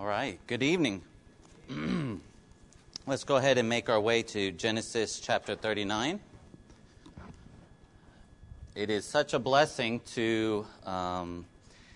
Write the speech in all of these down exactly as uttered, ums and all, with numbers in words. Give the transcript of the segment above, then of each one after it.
All right, good evening. Let's go ahead and make our way to Genesis chapter thirty-nine. It is such a blessing to um,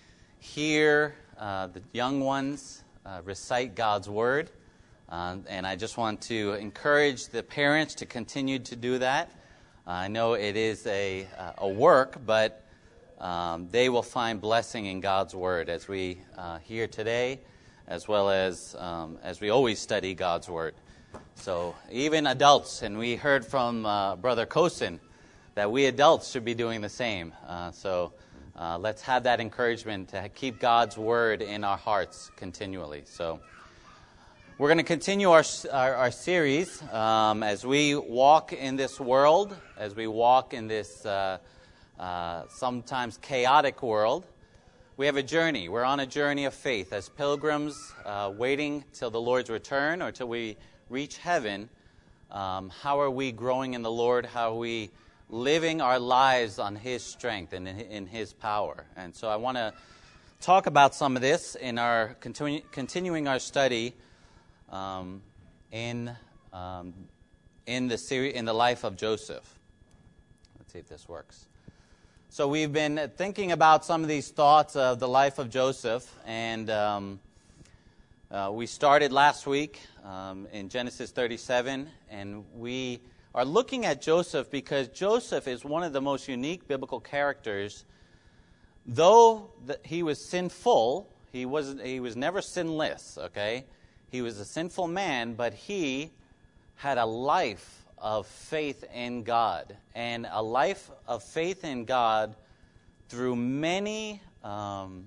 hear uh, the young ones uh, recite God's Word. Uh, and I just want to encourage the parents to continue to do that. Uh, I know it is a, uh, a work, but um, they will find blessing in God's Word as we uh, hear today, as well as um, as we always study God's Word. So even adults, and we heard from uh, Brother Kosin that we adults should be doing the same. Uh, so uh, let's have that encouragement to keep God's Word in our hearts continually. So we're going to continue our our, our series um, as we walk in this world, as we walk in this uh, uh, sometimes chaotic world. We have a journey. We're on a journey of faith as pilgrims, uh, waiting till the Lord's return or till we reach heaven. Um, how are we growing in the Lord? How are we living our lives on His strength and in, in His power? And so I want to talk about some of this in our continu- continuing our study um, in um, in the seri- in the life of Joseph. Let's see if this works. So we've been thinking about some of these thoughts of the life of Joseph, and um, uh, we started last week um, in Genesis thirty-seven, and we are looking at Joseph because Joseph is one of the most unique biblical characters. Though the, he was sinful, he was he was never sinless. Okay, he was a sinful man, but he had a life of faith in God, and a life of faith in God through many um,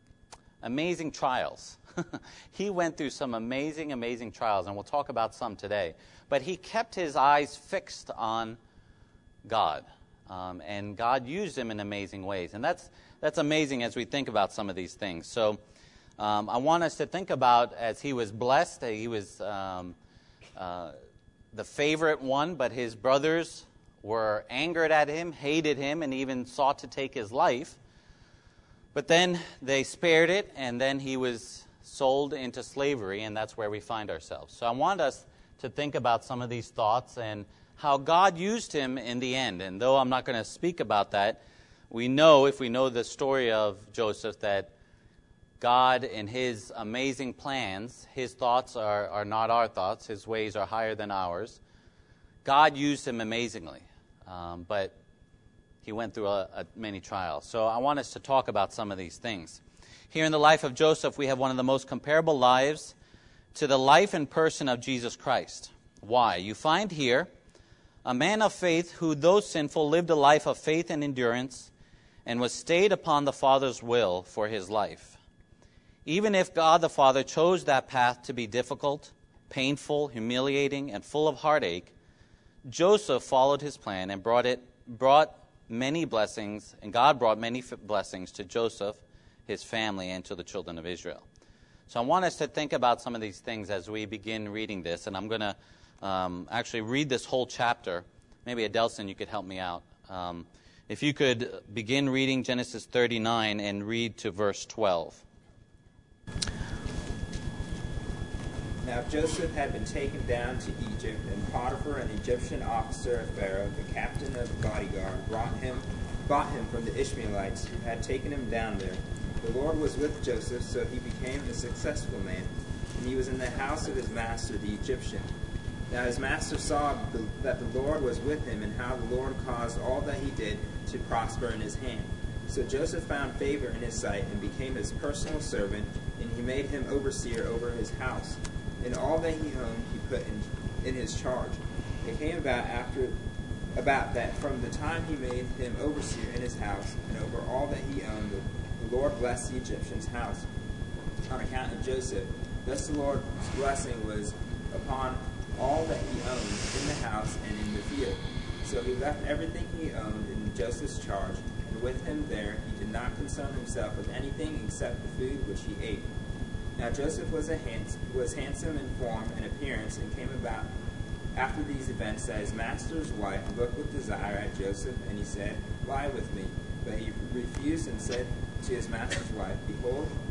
amazing trials. He went through some amazing, amazing trials, and we'll talk about some today. But he kept his eyes fixed on God, um, and God used him in amazing ways. And that's that's amazing as we think about some of these things. So um, I want us to think about, as he was blessed, he was um, uh, the favorite one, but his brothers were angered at him, hated him, and even sought to take his life. But then they spared it, and then he was sold into slavery, and that's where we find ourselves. So I want us to think about some of these thoughts and how God used him in the end. And though I'm not going to speak about that, we know, if we know the story of Joseph, that God, in His amazing plans, His thoughts are, are not our thoughts. His ways are higher than ours. God used him amazingly, um, but he went through a, a many trials. So I want us to talk about some of these things. Here in the life of Joseph, we have one of the most comparable lives to the life and person of Jesus Christ. Why? You find here a man of faith who, though sinful, lived a life of faith and endurance and was stayed upon the Father's will for his life. Even if God the Father chose that path to be difficult, painful, humiliating, and full of heartache, Joseph followed his plan and brought it brought many blessings, and God brought many f- blessings to Joseph, his family, and to the children of Israel. So I want us to think about some of these things as we begin reading this, and I'm going to um, actually read this whole chapter. Maybe Adelson, you could help me out. Um, if you could begin reading Genesis thirty-nine and read to verse twelve. Now Joseph had been taken down to Egypt, and Potiphar, an Egyptian officer of Pharaoh, the captain of the bodyguard, brought him, bought him from the Ishmaelites who had taken him down there. The Lord was with Joseph, so he became a successful man, and he was in the house of his master, the Egyptian. Now his master saw the, that the Lord was with him, and how the Lord caused all that he did to prosper in his hand. So Joseph found favor in his sight and became his personal servant, and he made him overseer over his house. And all that he owned he put in, in his charge. It came about after about that from the time he made him overseer in his house and over all that he owned, the, the Lord blessed the Egyptian's house on account of Joseph. Thus the Lord's blessing was upon all that he owned in the house and in the field. So he left everything he owned in Joseph's charge, and with him there he did not concern himself with anything except the food which he ate. Now Joseph was, a hands- was handsome in form and appearance, and came about after these events that his master's wife looked with desire at Joseph, and he said, "Lie with me." But he refused and said to his master's wife, "Behold,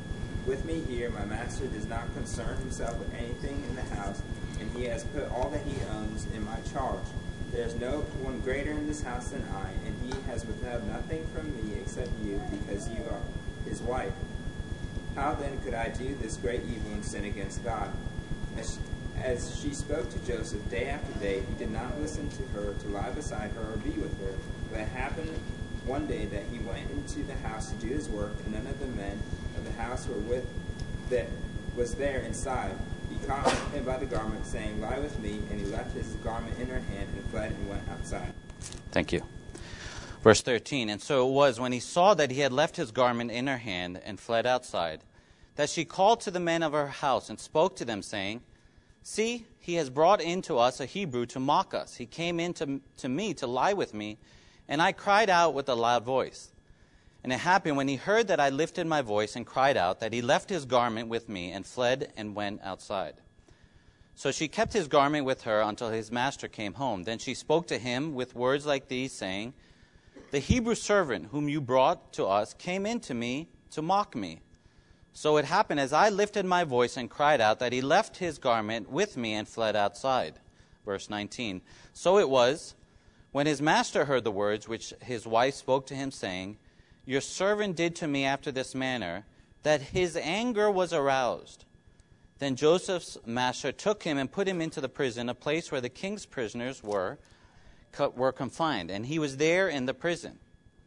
With me here, my master does not concern himself with anything in the house, and he has put all that he owns in my charge. There is no one greater in this house than I, and he has withheld nothing from me except you, because you are his wife. How then could I do this great evil and sin against God?" As she, as she spoke to Joseph day after day, he did not listen to her to lie beside her or be with her. But it happened one day that he went into the house to do his work, and none of the men of the house were with that was there inside. He caught him by the garment, saying, "Lie with me," and he left his garment in her hand and fled and went outside. Thank you. Verse thirteen, "And so it was, when he saw that he had left his garment in her hand and fled outside, that she called to the men of her house and spoke to them, saying, 'See, he has brought in to us a Hebrew to mock us. He came in to, to me to lie with me, and I cried out with a loud voice. And it happened, when he heard that I lifted my voice and cried out, that he left his garment with me and fled and went outside. So she kept his garment with her until his master came home. Then she spoke to him with words like these, saying, "The Hebrew servant whom you brought to us came in to me to mock me. So it happened, as I lifted my voice and cried out, that he left his garment with me and fled outside." Verse nineteen, "So it was, when his master heard the words which his wife spoke to him, saying, 'Your servant did to me after this manner,' that his anger was aroused. Then Joseph's master took him and put him into the prison, a place where the king's prisoners were, were confined, and he was there in the prison.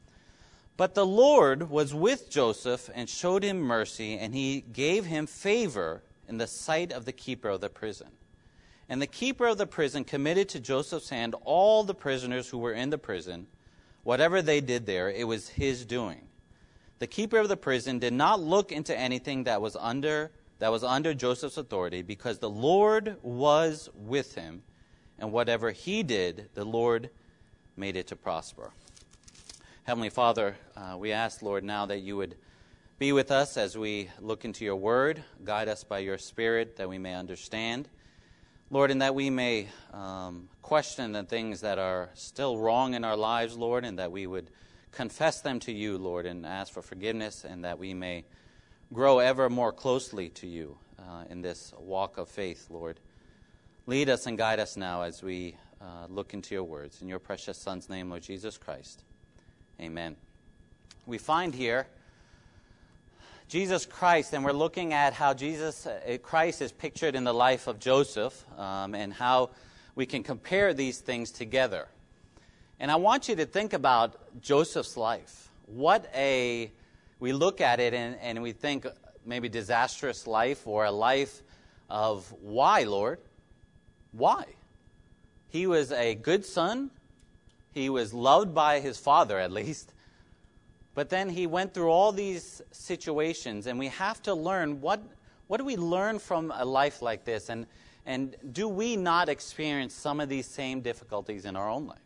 But the Lord was with Joseph and showed him mercy, and he gave him favor in the sight of the keeper of the prison. And the keeper of the prison committed to Joseph's hand all the prisoners who were in the prison. Whatever they did there, it was his doing. The keeper of the prison did not look into anything that was under that was under Joseph's authority, because the Lord was with him, and whatever he did, the Lord made it to prosper." Heavenly Father, uh, we ask, Lord, now that you would be with us as we look into your word, guide us by your Spirit, that we may understand, Lord, and that we may um, question the things that are still wrong in our lives, Lord, and that we would confess them to you, Lord, and ask for forgiveness, and that we may grow ever more closely to you uh, in this walk of faith, Lord. Lead us and guide us now as we uh, look into your words. In your precious Son's name, Lord Jesus Christ. Amen. We find here Jesus Christ, and we're looking at how Jesus uh, Christ is pictured in the life of Joseph, um, and how we can compare these things together. And I want you to think about Joseph's life. What a, we look at it and, and we think maybe disastrous life, or a life of why, Lord? Why? He was a good son. He was loved by his father, at least. But then he went through all these situations, and we have to learn, what what do we learn from a life like this? And, and do we not experience some of these same difficulties in our own life?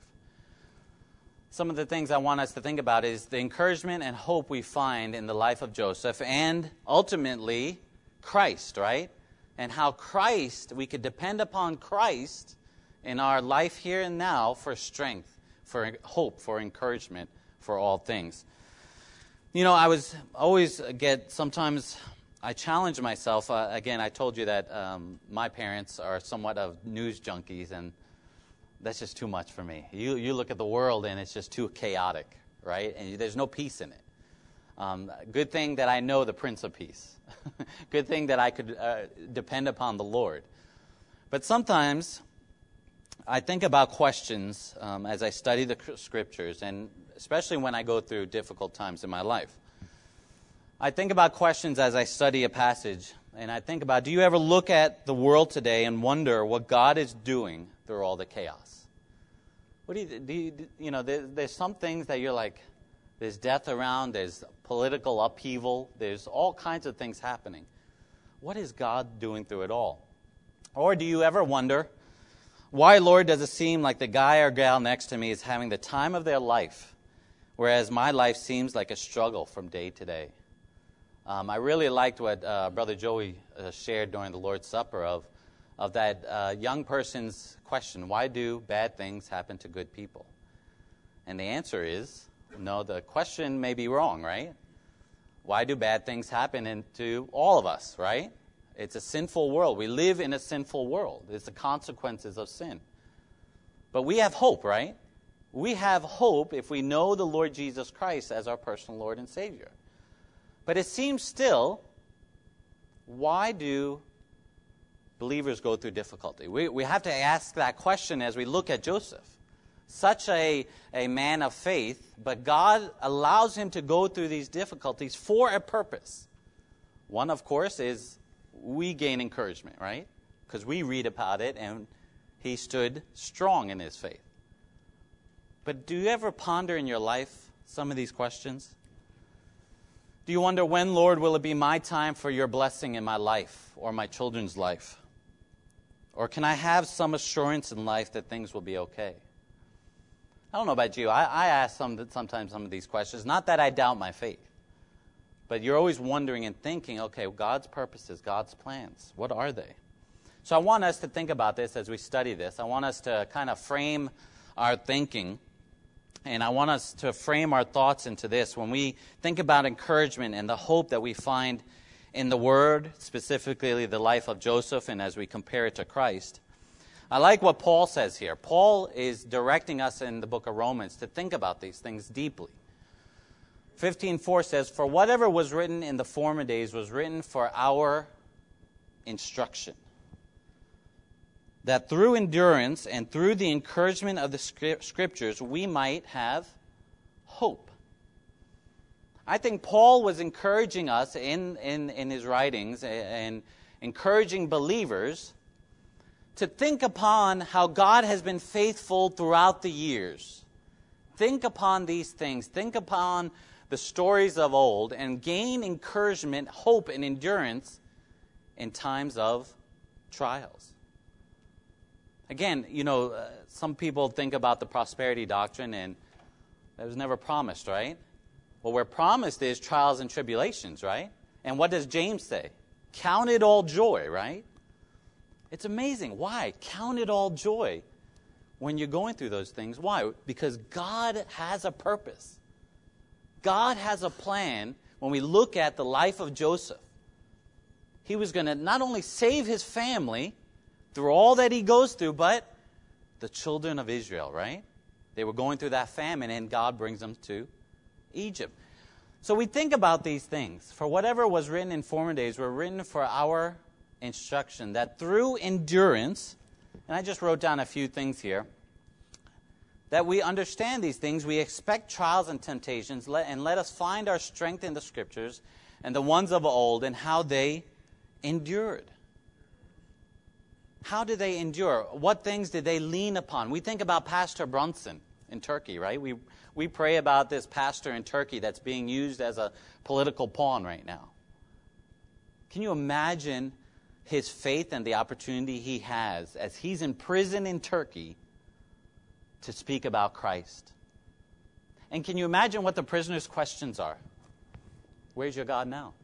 Some of the things I want us to think about is the encouragement and hope we find in the life of Joseph, and ultimately Christ, right? And how Christ, we could depend upon Christ in our life here and now for strength, for hope, for encouragement, for all things. You know, I was always get, sometimes I challenge myself. Uh, again, I told you that um, my parents are somewhat of news junkies, and that's just too much for me. You you look at the world, and it's just too chaotic, right? And there's no peace in it. Um, good thing that I know the Prince of Peace. Good thing that I could uh, depend upon the Lord. But sometimes I think about questions um, as I study the scriptures, and especially when I go through difficult times in my life. I think about questions as I study a passage, and I think about, do you ever look at the world today and wonder what God is doing through all the chaos? What do you, do you, you know, there, there's some things that you're like, there's death around, there's political upheaval, there's all kinds of things happening. What is God doing through it all? Or do you ever wonder, why, Lord, does it seem like the guy or gal next to me is having the time of their life, whereas my life seems like a struggle from day to day? Um, I really liked what uh, Brother Joey uh, shared during the Lord's Supper of, of that uh, young person's question, why do bad things happen to good people? And the answer is, no, the question may be wrong, right? Why do bad things happen in, to all of us, right? It's a sinful world. We live in a sinful world. It's the consequences of sin. But we have hope, right? We have hope if we know the Lord Jesus Christ as our personal Lord and Savior. But it seems still, why do believers go through difficulty? We, we have to ask that question as we look at Joseph. Such a, a man of faith, but God allows him to go through these difficulties for a purpose. One, of course, is we gain encouragement, right? Because we read about it and he stood strong in his faith. But do you ever ponder in your life some of these questions? Do you wonder, when, Lord, will it be my time for your blessing in my life or my children's life? Or can I have some assurance in life that things will be okay? I don't know about you. I, I ask some, sometimes some of these questions. Not that I doubt my faith. But you're always wondering and thinking, okay, God's purposes, God's plans, what are they? So I want us to think about this as we study this. I want us to kind of frame our thinking. And I want us to frame our thoughts into this. When we think about encouragement and the hope that we find in the Word, specifically the life of Joseph, and as we compare it to Christ, I like what Paul says here. Paul is directing us in the book of Romans to think about these things deeply. fifteen four says, "For whatever was written in the former days was written for our instruction, that through endurance and through the encouragement of the Scriptures we might have hope." I think Paul was encouraging us in, in, in his writings and encouraging believers to think upon how God has been faithful throughout the years. Think upon these things. Think upon the stories of old and gain encouragement, hope, and endurance in times of trials. Again, you know, uh, some people think about the prosperity doctrine, and that was never promised, right? What we're promised is trials and tribulations, right? And what does James say? Count it all joy, right? It's amazing. Why? Count it all joy when you're going through those things. Why? Because God has a purpose. God has a plan. When we look at the life of Joseph, he was going to not only save his family through all that he goes through, but the children of Israel, right? They were going through that famine, and God brings them to Egypt. So we think about these things. For whatever was written in former days were written for our instruction, that through endurance, and I just wrote down a few things here, that we understand these things, we expect trials and temptations, and let us find our strength in the Scriptures and the ones of old and how they endured. How did they endure? What things did they lean upon? We think about Pastor Brunson in Turkey, right? We we pray about this pastor in Turkey that's being used as a political pawn right now. Can you imagine his faith and the opportunity he has as he's in prison in Turkey to speak about Christ? And can you imagine what the prisoner's questions are? Where's your God now?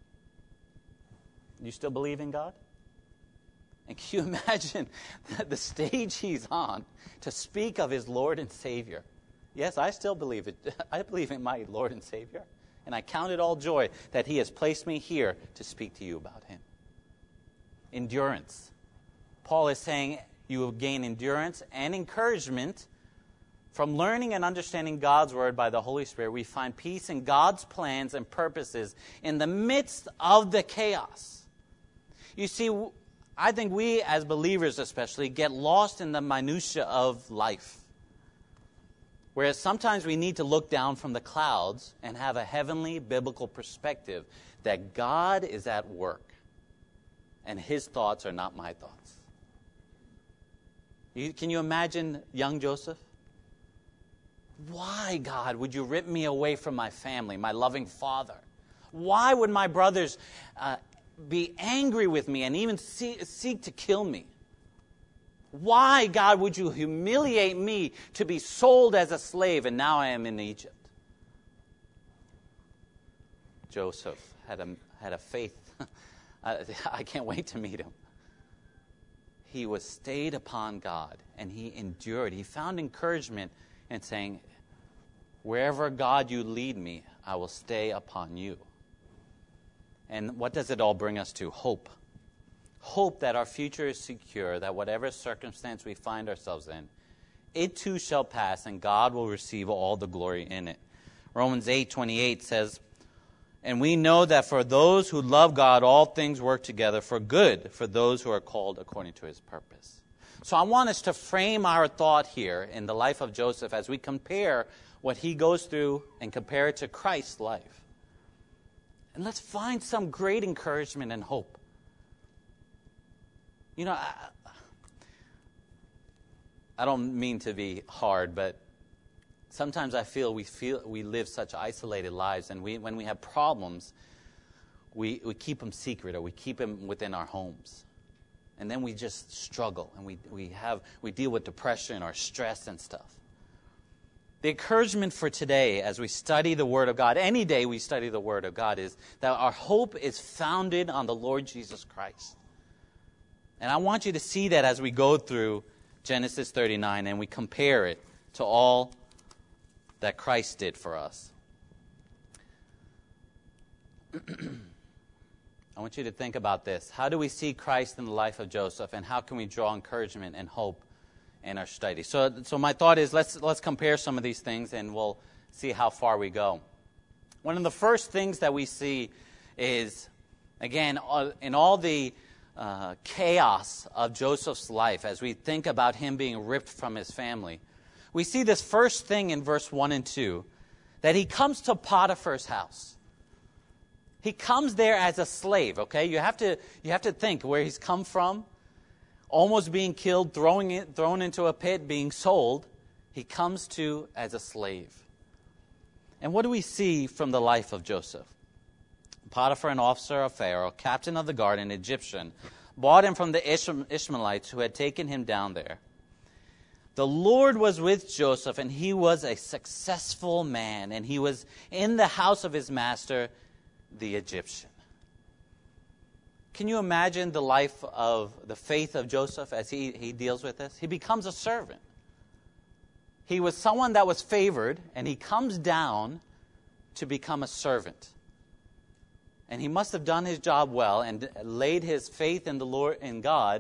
You still believe in God? And can you imagine the stage he's on to speak of his Lord and Savior? Yes, I still believe it. I believe in my Lord and Savior. And I count it all joy that he has placed me here to speak to you about him. Endurance. Paul is saying you will gain endurance and encouragement from learning and understanding God's Word by the Holy Spirit. We find peace in God's plans and purposes in the midst of the chaos. You see, I think we as believers especially get lost in the minutia of life. Whereas sometimes we need to look down from the clouds and have a heavenly biblical perspective that God is at work and his thoughts are not my thoughts. You, can you imagine young Joseph? Why, God, would you rip me away from my family, my loving father? Why would my brothers uh, be angry with me and even see, seek to kill me? Why, God, would you humiliate me to be sold as a slave, and now I am in Egypt? Joseph had a, had a faith. I, I can't wait to meet him. He was stayed upon God, and he endured. He found encouragement in saying, wherever, God, you lead me, I will stay upon you. And what does it all bring us to? Hope. Hope that our future is secure, that whatever circumstance we find ourselves in, it too shall pass, and God will receive all the glory in it. Romans eight twenty-eight says, and we know that for those who love God, all things work together for good, for those who are called according to his purpose. So I want us to frame our thought here in the life of Joseph as we compare what he goes through and compare it to Christ's life. And let's find some great encouragement and hope. You know, I, I don't mean to be hard, but sometimes I feel we feel we live such isolated lives, and we when we have problems, we, we keep them secret or we keep them within our homes. And then we just struggle, and we, we have we deal with depression or stress and stuff. The encouragement for today as we study the Word of God, any day we study the Word of God, is that our hope is founded on the Lord Jesus Christ. And I want you to see that as we go through Genesis thirty-nine and we compare it to all that Christ did for us. I want you to think about this. How do we see Christ in the life of Joseph, and how can we draw encouragement and hope in our study? So, so my thought is let's let's compare some of these things, and we'll see how far we go. One of the first things that we see is, again, in all the uh, chaos of Joseph's life, as we think about him being ripped from his family, we see this first thing in verse one and two, that he comes to Potiphar's house. He comes there as a slave, okay? You have to you have to think where he's come from. Almost being killed, throwing it, thrown into a pit, being sold. He comes to as a slave. And what do we see from the life of Joseph? Potiphar, an officer of Pharaoh, captain of the guard, an Egyptian, bought him from the Ishmaelites who had taken him down there. The Lord was with Joseph, and he was a successful man, and he was in the house of his master, the Egyptian. Can you imagine the life of the faith of Joseph as he, he deals with this? He becomes a servant. He was someone that was favored, and he comes down to become a servant. And he must have done his job well and laid his faith in the Lord, in God,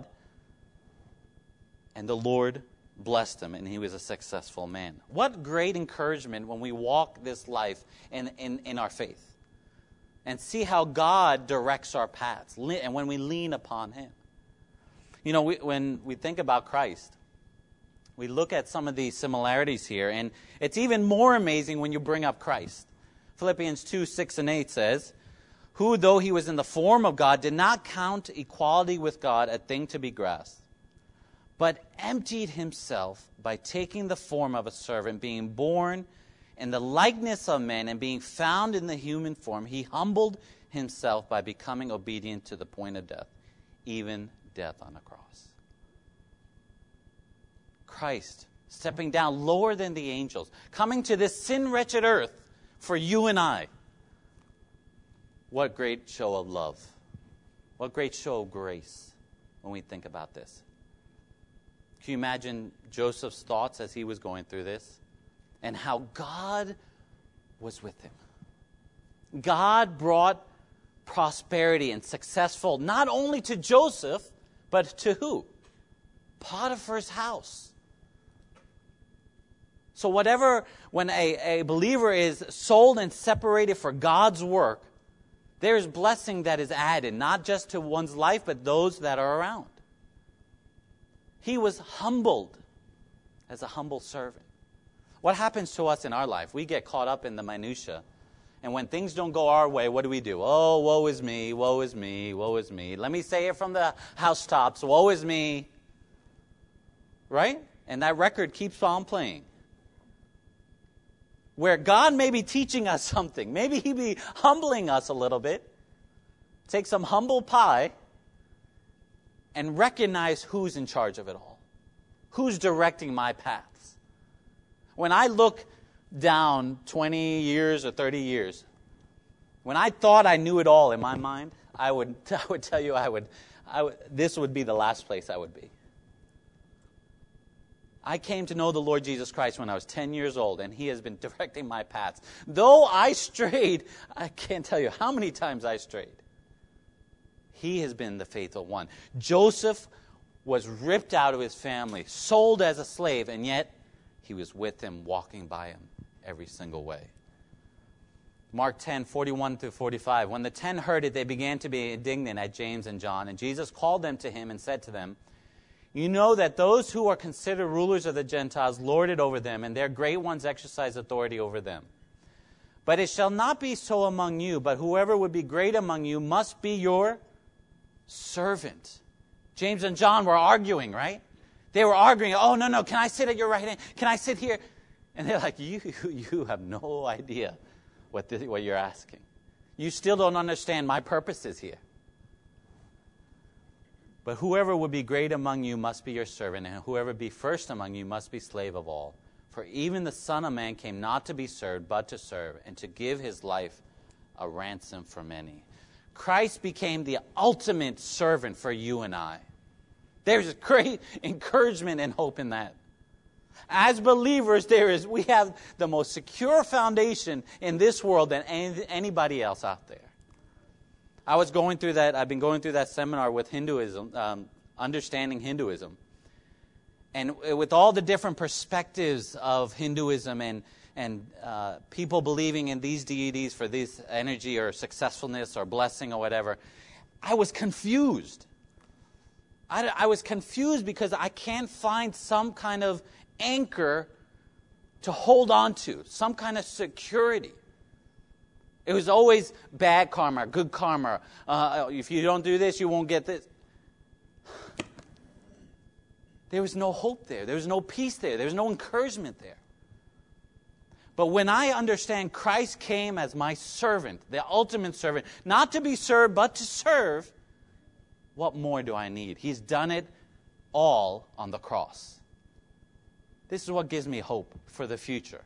and the Lord blessed him, and he was a successful man. What great encouragement when we walk this life in, in, in our faith and see how God directs our paths, and when we lean upon him. You know, we, when we think about Christ, we look at some of these similarities here, and it's even more amazing when you bring up Christ. Philippians two, six and eight says, who, though he was in the form of God, did not count equality with God a thing to be grasped, but emptied himself by taking the form of a servant, being born in the likeness of men, and being found in the human form, he humbled himself by becoming obedient to the point of death, even death on a cross. Christ stepping down lower than the angels, coming to this sin-wretched earth for you and I. What great show of love. What great show of grace when we think about this. Can you imagine Joseph's thoughts as he was going through this? And how God was with him. God brought prosperity and successful not only to Joseph, but to who? Potiphar's house. So whatever, when a, a believer is sold and separated for God's work, there is blessing that is added, not just to one's life, but those that are around. He was humbled as a humble servant. What happens to us in our life? We get caught up in the minutia. And when things don't go our way, what do we do? Oh, woe is me, woe is me, woe is me. Let me say it from the housetops, woe is me. Right? And that record keeps on playing. Where God may be teaching us something. Maybe he be humbling us a little bit. Take some humble pie and recognize who's in charge of it all. Who's directing my paths. When I look down twenty years or thirty years, when I thought I knew it all in my mind, I would I would tell you I would, I would this would be the last place I would be. I came to know the Lord Jesus Christ when I was ten years old, and he has been directing my paths. Though I strayed, I can't tell you how many times I strayed. he has been the faithful one. Joseph was ripped out of his family, sold as a slave, and yet he was with him, walking by him every single way. Mark ten, forty-one through forty-five. When the ten heard it, they began to be indignant at James and John. And Jesus called them to him and said to them, you know that those who are considered rulers of the Gentiles lord it over them, and their great ones exercise authority over them. But it shall not be so among you, but whoever would be great among you must be your servant. James and John were arguing, right? They were arguing, oh, no, no, can I sit at your right hand? Can I sit here? And they're like, you you have no idea what, this, what you're asking. You still don't understand my purposes here. But whoever would be great among you must be your servant, and whoever be first among you must be slave of all. For even the Son of Man came not to be served, but to serve, and to give his life a ransom for many. Christ became the ultimate servant for you and I. There's great encouragement and hope in that. As believers, there is we have the most secure foundation in this world than any, anybody else out there. I was going through that, I've been going through that seminar with Hinduism, um, understanding Hinduism. And with all the different perspectives of Hinduism and, and uh, people believing in these deities for this energy or successfulness or blessing or whatever, I was confused. I, I was confused because I can't find some kind of anchor to hold on to, some kind of security. It was always bad karma, good karma. Uh, if you don't do this, you won't get this. There was no hope there. There was no peace there. There was no encouragement there. But when I understand Christ came as my servant, the ultimate servant, not to be served, but to serve, what more do I need? He's done it all on the cross. This is what gives me hope for the future.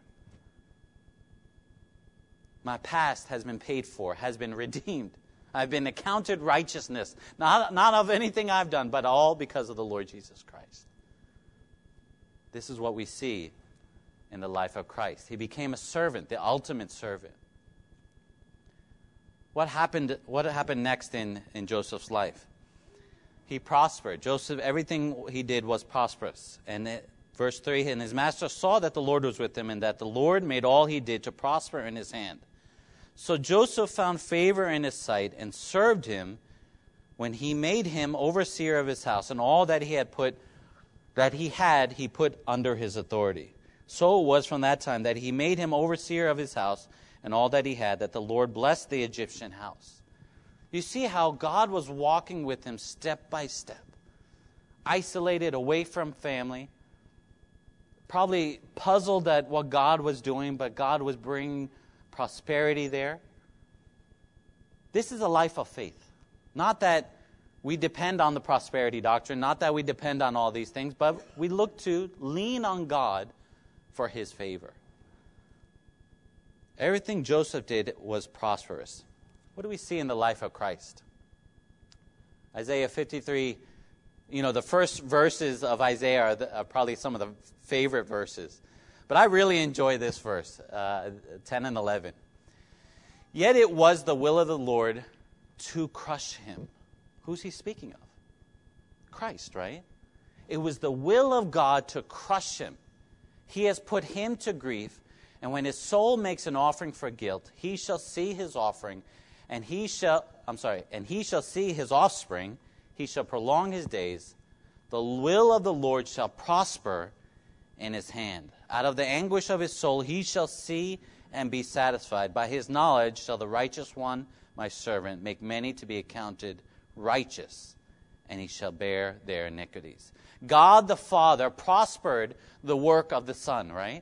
My past has been paid for, has been redeemed. I've been accounted righteousness, not, not of anything I've done, but all because of the Lord Jesus Christ. This is what we see in the life of Christ. He became a servant, the ultimate servant. What happened, what happened next in, in Joseph's life? He prospered. Joseph, everything he did was prosperous. And it, verse three, and his master saw that the Lord was with him, and that the Lord made all he did to prosper in his hand. So Joseph found favor in his sight and served him when he made him overseer of his house, and all that he had put that he had he put under his authority. So it was from that time that he made him overseer of his house and all that he had, that the Lord blessed the Egyptian house. You see how God was walking with him step by step, isolated, away from family, probably puzzled at what God was doing, but God was bringing prosperity there. This is a life of faith. Not that we depend on the prosperity doctrine, not that we depend on all these things, but we look to lean on God for his favor. Everything Joseph did was prosperous. What do we see in the life of Christ? Isaiah fifty-three, you know, the first verses of Isaiah are, the, are probably some of the favorite verses. But I really enjoy this verse, uh, ten and eleven. Yet it was the will of the Lord to crush him. Who's he speaking of? Christ, right? It was the will of God to crush him. He has put him to grief, and when his soul makes an offering for guilt, he shall see his offering, and he shall, I'm sorry, and he shall see his offspring, he shall prolong his days. The will of the Lord shall prosper in his hand. Out of the anguish of his soul he shall see and be satisfied. By his knowledge shall the righteous one, my servant, make many to be accounted righteous, and he shall bear their iniquities. God the Father prospered the work of the Son, right?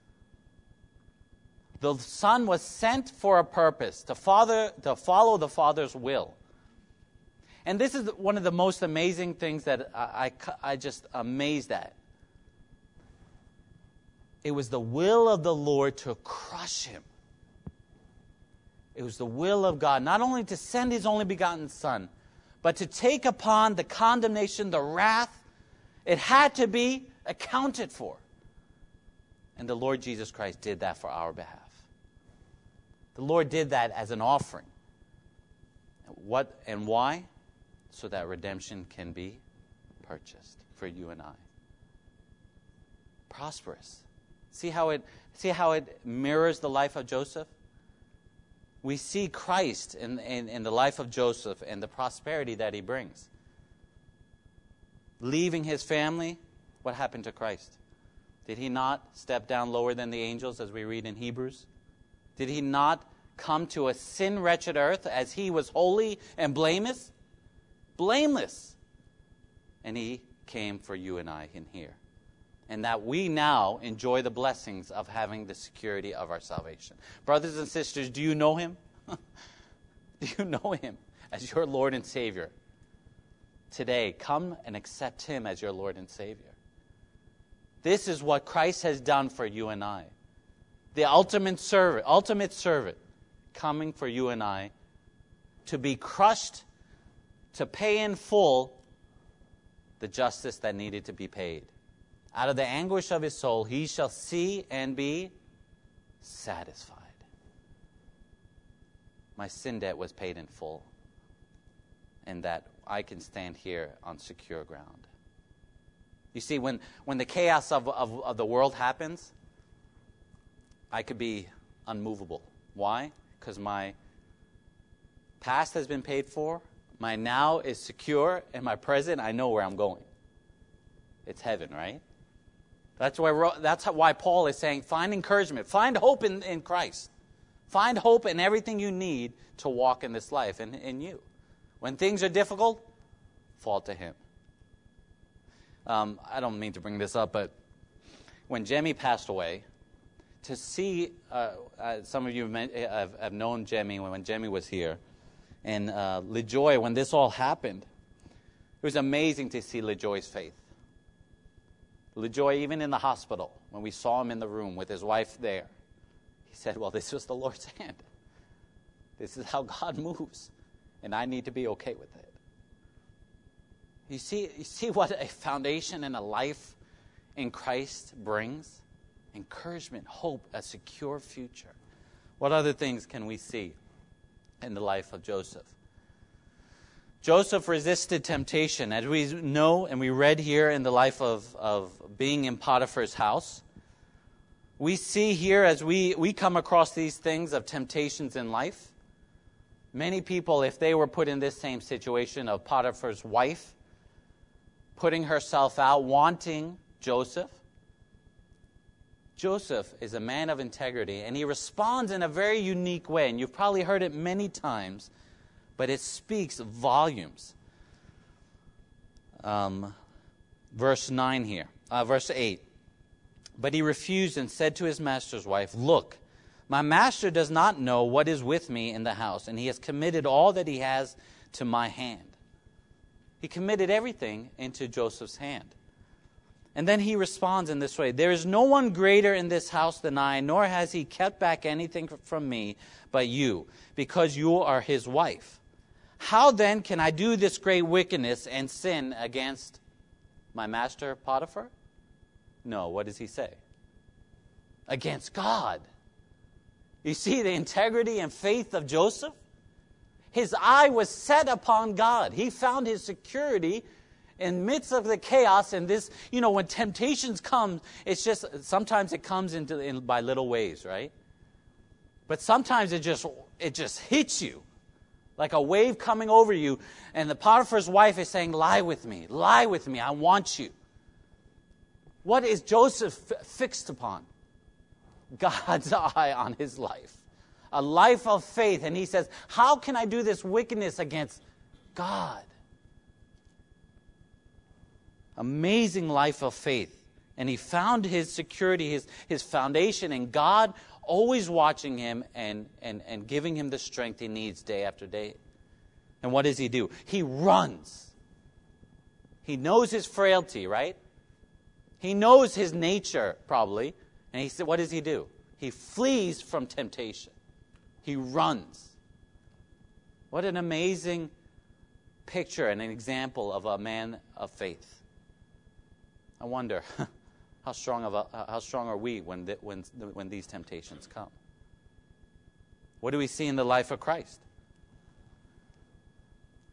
The Son was sent for a purpose, to, father, to follow the Father's will. And this is one of the most amazing things that I, I, I just amazed at. It was the will of the Lord to crush him. It was the will of God not only to send his only begotten Son, but to take upon the condemnation, the wrath. It had to be accounted for. And the Lord Jesus Christ did that for our behalf. The Lord did that as an offering. What and why? so that redemption can be purchased for you and I. Prosperous. See how it, see how it mirrors the life of Joseph? We see Christ in, in, in the life of Joseph and the prosperity that he brings. Leaving his family, what happened to Christ? Did he not step down lower than the angels, as we read in Hebrews? Did he not come to a sin-wretched earth as he was holy and blameless? Blameless. And he came for you and I in here. And that we now enjoy the blessings of having the security of our salvation. Brothers and sisters, do you know him? Do you know him as your Lord and Savior? Today, come and accept him as your Lord and Savior. This is what Christ has done for you and I. The ultimate servant, ultimate servant coming for you and I to be crushed, to pay in full the justice that needed to be paid. Out of the anguish of his soul, he shall see and be satisfied. My sin debt was paid in full, and that I can stand here on secure ground. You see, when, when the chaos of, of, of the world happens, I could be unmovable. Why? Because my past has been paid for, my now is secure, and my present, I know where I'm going. It's heaven, right? That's why, that's why Paul is saying, find encouragement. Find hope in, in Christ. Find hope in everything you need to walk in this life and in you. When things are difficult, fall to him. Um, I don't mean to bring this up, but when Jemmy passed away, to see, uh, uh, some of you have, met, have, have known Jemmy when, when Jemmy was here, and uh, LeJoy, when this all happened, it was amazing to see LeJoy's faith. LeJoy, even in the hospital, when we saw him in the room with his wife there, he said, well, this was the Lord's hand. This is how God moves, and I need to be okay with it. You see, you see what a foundation and a life in Christ brings? Encouragement, hope, a secure future. What other things can we see in the life of Joseph? Joseph resisted temptation. As we know and we read here in the life of, of being in Potiphar's house, we see here as we, we come across these things of temptations in life, many people, if they were put in this same situation of Potiphar's wife, putting herself out, wanting Joseph, Joseph is a man of integrity, and he responds in a very unique way, and you've probably heard it many times, but it speaks volumes. Um, verse nine here, uh, verse eight. But he refused and said to his master's wife, look, my master does not know what is with me in the house, and he has committed all that he has to my hand. He committed everything into Joseph's hand. And then he responds in this way, there is no one greater in this house than I, nor has he kept back anything from me but you, because you are his wife. How then can I do this great wickedness and sin against my master Potiphar? No, what does he say? Against God. You see the integrity and faith of Joseph? His eye was set upon God. He found his security in the midst of the chaos. And this, you know, when temptations come, it's just, sometimes it comes into in, by little ways, right? But sometimes it just it just hits you like a wave coming over you. And the Potiphar's wife is saying, lie with me, lie with me, I want you. What is Joseph f- fixed upon? God's eye on his life. A life of faith. And he says, how can I do this wickedness against God? Amazing life of faith. And he found his security, his, his foundation in God, always watching him and, and, and giving him the strength he needs day after day. And what does he do? He runs. He knows his frailty, right? He knows his nature, probably. And he said, what does he do? He flees from temptation. He runs. What an amazing picture and an example of a man of faith. I wonder, how strong of a, how strong are we when the, when when these temptations come? What do we see in the life of Christ?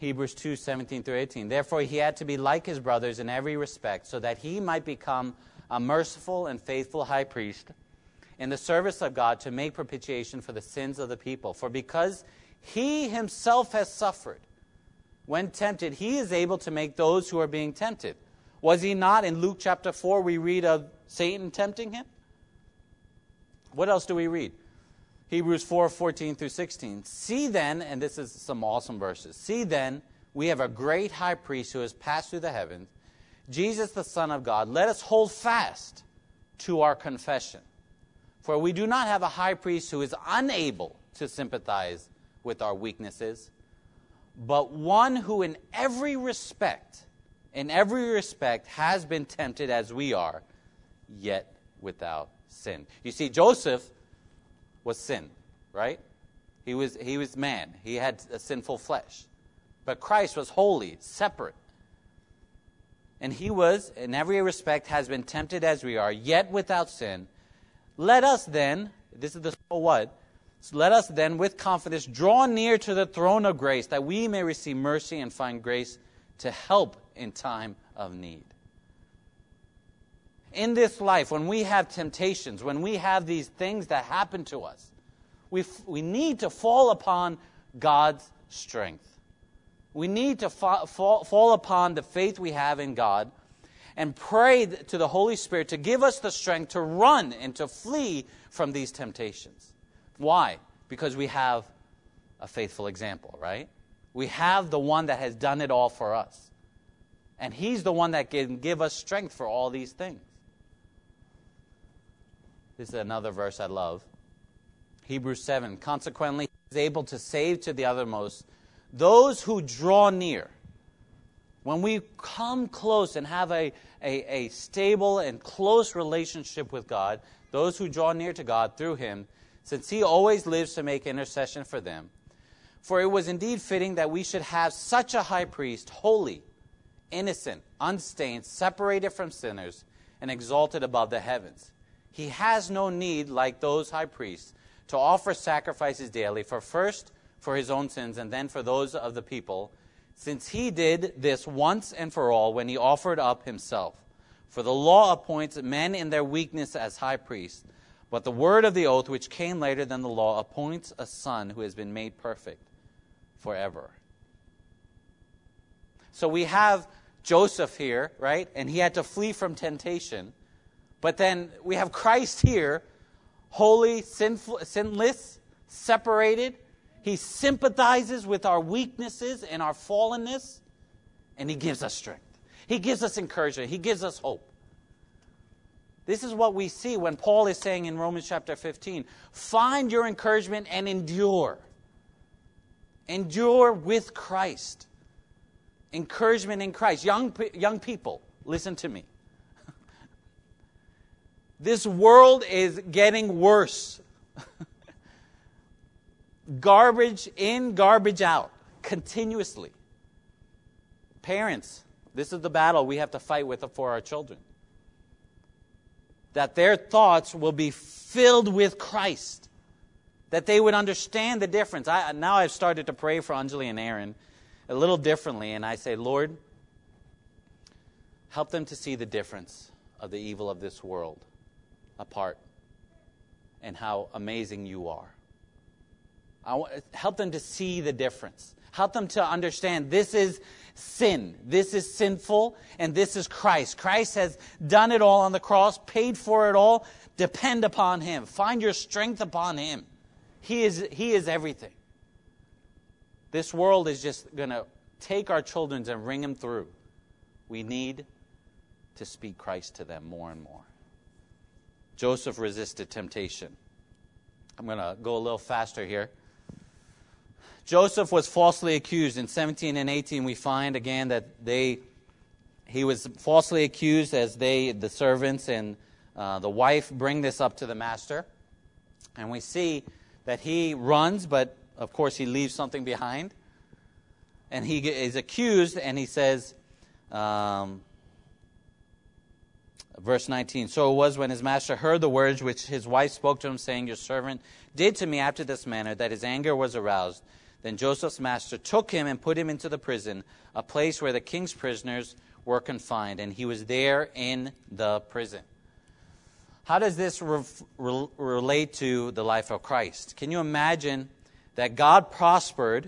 Hebrews two, seventeen through eighteen. Therefore he had to be like his brothers in every respect, so that he might become a merciful and faithful high priest in the service of God to make propitiation for the sins of the people. For because he himself has suffered when tempted, he is able to make those who are being tempted. Was he not? In Luke chapter four, we read of Satan tempting him. What else do we read? Hebrews four, fourteen through sixteen. See then, and this is some awesome verses. See then, we have a great high priest who has passed through the heavens, Jesus the Son of God. Let us hold fast to our confession. For we do not have a high priest who is unable to sympathize with our weaknesses, but one who in every respect, in every respect has been tempted as we are, yet without sin. You see, Joseph was sin, right? He was, he was man. He had a sinful flesh. But Christ was holy, separate. And he was, in every respect, has been tempted as we are, yet without sin. Let us then, this is the so what, so let us then with confidence draw near to the throne of grace, that we may receive mercy and find grace to help in time of need. In this life, when we have temptations, when we have these things that happen to us, we we need to fall upon God's strength. We need to fa- fall, fall upon the faith we have in God and pray to the Holy Spirit to give us the strength to run and to flee from these temptations. Why? Because we have a faithful example, right? We have the one that has done it all for us. And he's the one that can give us strength for all these things. This is another verse I love. Hebrews seven. Consequently, he is able to save to the uttermost those who draw near. When we come close and have a, a, a stable and close relationship with God, those who draw near to God through him, since he always lives to make intercession for them. For it was indeed fitting that we should have such a high priest, holy, innocent, unstained, separated from sinners, and exalted above the heavens. He has no need, like those high priests, to offer sacrifices daily, for first for his own sins and then for those of the people, since he did this once and for all when he offered up himself. For the law appoints men in their weakness as high priests, but the word of the oath, which came later than the law, appoints a son who has been made perfect forever. So we have Joseph here, right? And he had to flee from temptation. But then we have Christ here, holy, sinful, sinless, separated. He sympathizes with our weaknesses and our fallenness, and he gives us strength. He gives us encouragement. He gives us hope. This is what we see when Paul is saying in Romans chapter fifteen, find your encouragement and endure. Endure with Christ. Encouragement in Christ. Young, young people, listen to me. This world is getting worse. Garbage in, garbage out, continuously. Parents, this is the battle we have to fight with for our children. That their thoughts will be filled with Christ. That they would understand the difference. I, now I've started to pray for Anjali and Aaron a little differently. And I say, Lord, help them to see the difference of the evil of this world apart. And how amazing you are. I want, help them to see the difference. Help them to understand this is sin. This is sinful, and this is Christ. Christ has done it all on the cross, paid for it all. Depend upon him. Find your strength upon him. He is, he is everything. This world is just going to take our children and bring them through. We need to speak Christ to them more and more. Joseph resisted temptation. I'm going to go a little faster here. Joseph was falsely accused. In seventeen and eighteen, we find again that they, he was falsely accused as they, the servants and uh, the wife, bring this up to the master. And we see that he runs, but of course he leaves something behind. And he is accused, and he says, um, verse nineteen, so it was when his master heard the words which his wife spoke to him, saying, your servant did to me after this manner, that his anger was aroused. Then Joseph's master took him and put him into the prison, a place where the king's prisoners were confined, and he was there in the prison. How does this re- re- relate to the life of Christ? Can you imagine that God prospered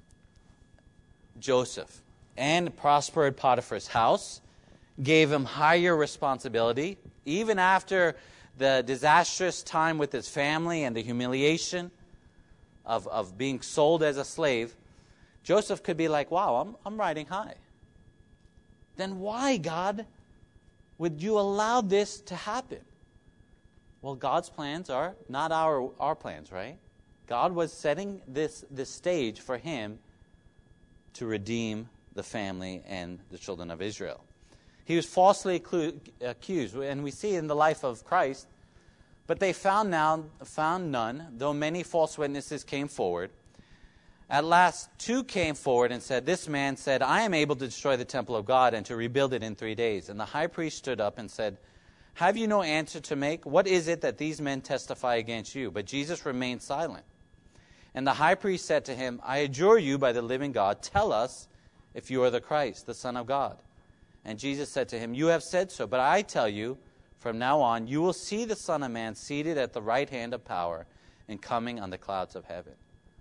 Joseph and prospered Potiphar's house, gave him higher responsibility, even after the disastrous time with his family and the humiliation of, of being sold as a slave? Joseph could be like, wow, I'm, I'm riding high. Then why, God, would you allow this to happen? Well, God's plans are not our, our plans, right? God was setting this, this stage for him to redeem the family and the children of Israel. He was falsely accused, and we see in the life of Christ, but they found now found none, though many false witnesses came forward. At last, two came forward and said, "This man said, I am able to destroy the temple of God and to rebuild it in three days. And the high priest stood up and said, have you no answer to make? What is it that these men testify against you? But Jesus remained silent. And the high priest said to him, I adjure you by the living God, tell us if you are the Christ, the Son of God. And Jesus said to him, you have said so, but I tell you, from now on, you will see the Son of Man seated at the right hand of power and coming on the clouds of heaven."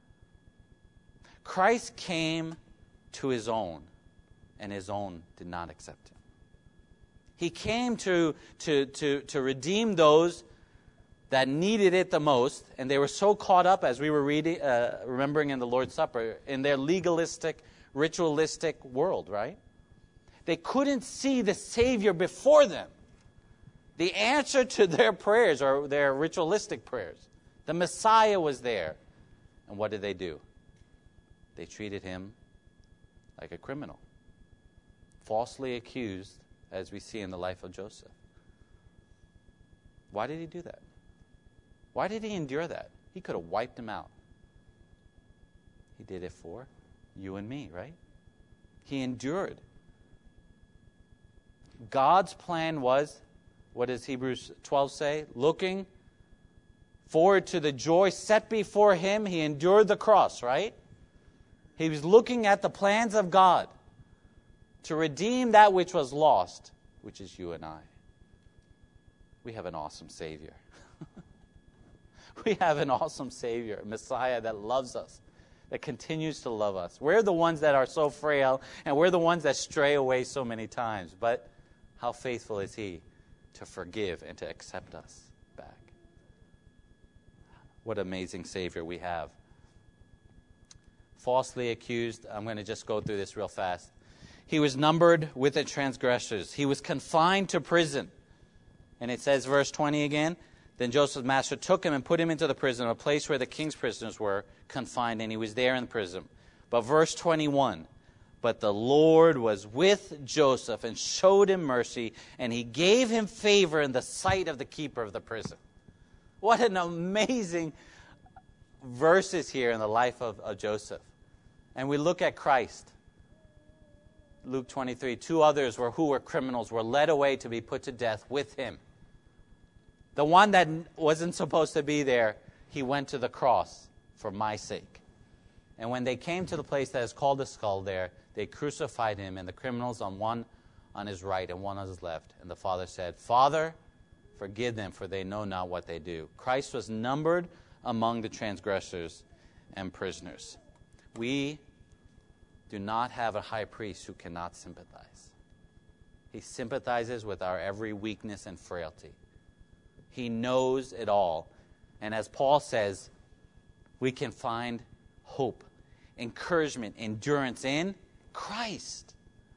Christ came to his own, and his own did not accept him. He came to, to, to, to redeem those that needed it the most, and they were so caught up, as we were reading, uh, remembering in the Lord's Supper, in their legalistic, ritualistic world, right? They couldn't see the Savior before them. The answer to their prayers, or their ritualistic prayers. The Messiah was there. And what did they do? They treated him like a criminal, falsely accused, as we see in the life of Joseph. Why did he do that? Why did he endure that? He could have wiped him out. He did it for you and me, right? He endured. God's plan was, what does Hebrews twelve say? Looking forward to the joy set before him, he endured the cross, right? He was looking at the plans of God to redeem that which was lost, which is you and I. We have an awesome Savior. We have an awesome Savior, a Messiah that loves us, that continues to love us. We're the ones that are so frail, and we're the ones that stray away so many times. But how faithful is he to forgive and to accept us back? What an amazing Savior we have. Falsely accused, I'm going to just go through this real fast. He was numbered with the transgressors. He was confined to prison. And it says, verse twenty again, then Joseph's master took him and put him into the prison, a place where the king's prisoners were confined, and he was there in prison. But verse twenty-one, but the Lord was with Joseph and showed him mercy, and he gave him favor in the sight of the keeper of the prison. What an amazing verses here in the life of, of Joseph. And we look at Christ. Luke twenty-three, two others were who were criminals were led away to be put to death with him. The one that wasn't supposed to be there, he went to the cross for my sake. And when they came to the place that is called the skull there, they crucified him, and the criminals on one on his right and one on his left. And the Father said, Father, forgive them, for they know not what they do. Christ was numbered among the transgressors and prisoners. We do not have a high priest who cannot sympathize. He sympathizes with our every weakness and frailty. He knows it all. And as Paul says, we can find hope, encouragement, endurance in Christ.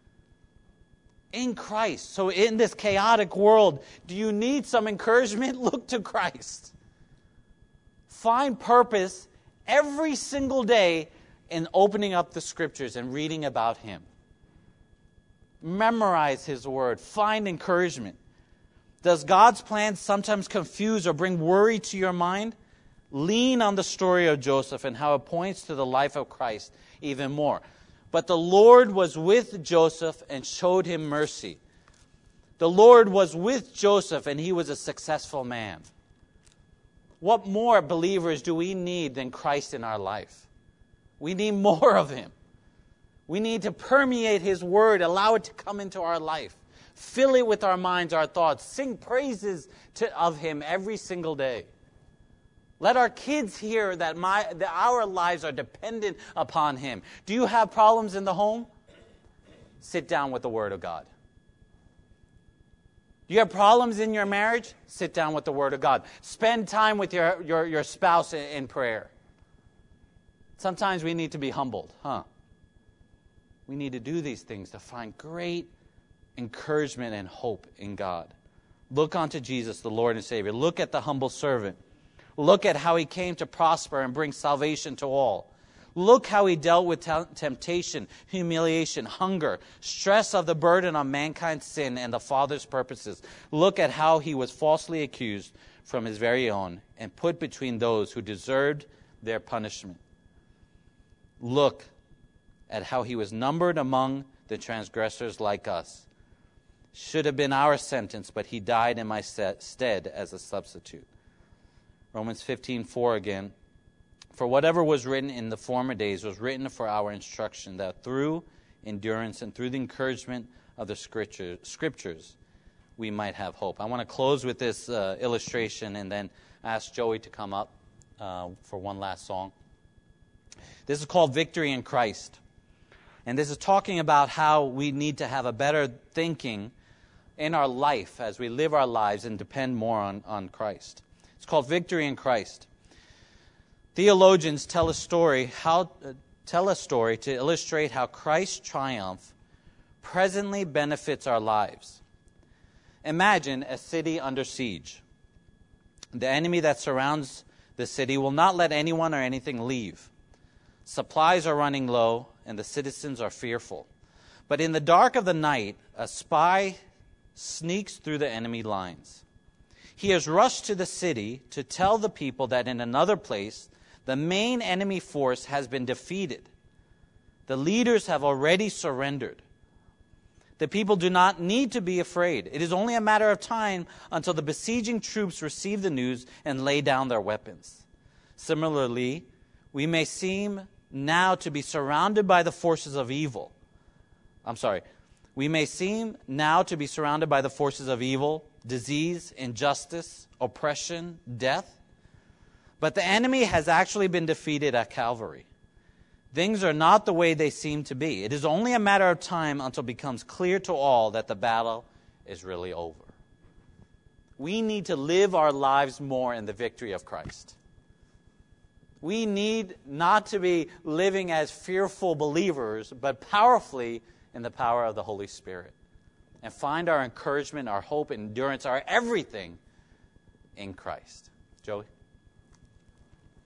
In Christ. So in this chaotic world, do you need some encouragement? Look to Christ. Find purpose every single day in opening up the Scriptures and reading about Him. Memorize His Word. Find encouragement. Does God's plan sometimes confuse or bring worry to your mind? Lean on the story of Joseph and how it points to the life of Christ even more. But the Lord was with Joseph and showed him mercy. The Lord was with Joseph and he was a successful man. What more, believers, do we need than Christ in our life? We need more of Him. We need to permeate His Word, allow it to come into our life. Fill it with our minds, our thoughts. Sing praises to, of Him every single day. Let our kids hear that, my, that our lives are dependent upon Him. Do you have problems in the home? Sit down with the Word of God. Do you have problems in your marriage? Sit down with the Word of God. Spend time with your, your, your spouse in, in prayer. Sometimes we need to be humbled, huh? We need to do these things to find great encouragement and hope in God. Look unto Jesus, the Lord and Savior. Look at the humble servant. Look at how He came to prosper and bring salvation to all. Look how He dealt with t- temptation, humiliation, hunger, stress of the burden on mankind's sin and the Father's purposes. Look at how He was falsely accused from His very own and put between those who deserved their punishment. Look at how He was numbered among the transgressors like us. Should have been our sentence, but He died in my stead as a substitute. Romans fifteen four again. For whatever was written in the former days was written for our instruction, that through endurance and through the encouragement of the scripture, scriptures we might have hope. I want to close with this uh, illustration and then ask Joey to come up uh, for one last song. This is called Victory in Christ. And this is talking about how we need to have a better thinking in our life as we live our lives and depend more on, on Christ. It's called Victory in Christ. Theologians tell a story how uh, tell a story to illustrate how Christ's triumph presently benefits our lives. Imagine a city under siege. The enemy that surrounds the city will not let anyone or anything leave. Supplies are running low, and the citizens are fearful. But in the dark of the night, a spy sneaks through the enemy lines. He has rushed to the city to tell the people that in another place, the main enemy force has been defeated. The leaders have already surrendered. The people do not need to be afraid. It is only a matter of time until the besieging troops receive the news and lay down their weapons. Similarly, we may seem now to be surrounded by the forces of evil. I'm sorry. We may seem now to be surrounded by the forces of evil, disease, injustice, oppression, death. But the enemy has actually been defeated at Calvary. Things are not the way they seem to be. It is only a matter of time until it becomes clear to all that the battle is really over. We need to live our lives more in the victory of Christ. We need not to be living as fearful believers, but powerfully in the power of the Holy Spirit. And find our encouragement, our hope, endurance, our everything in Christ. Joey?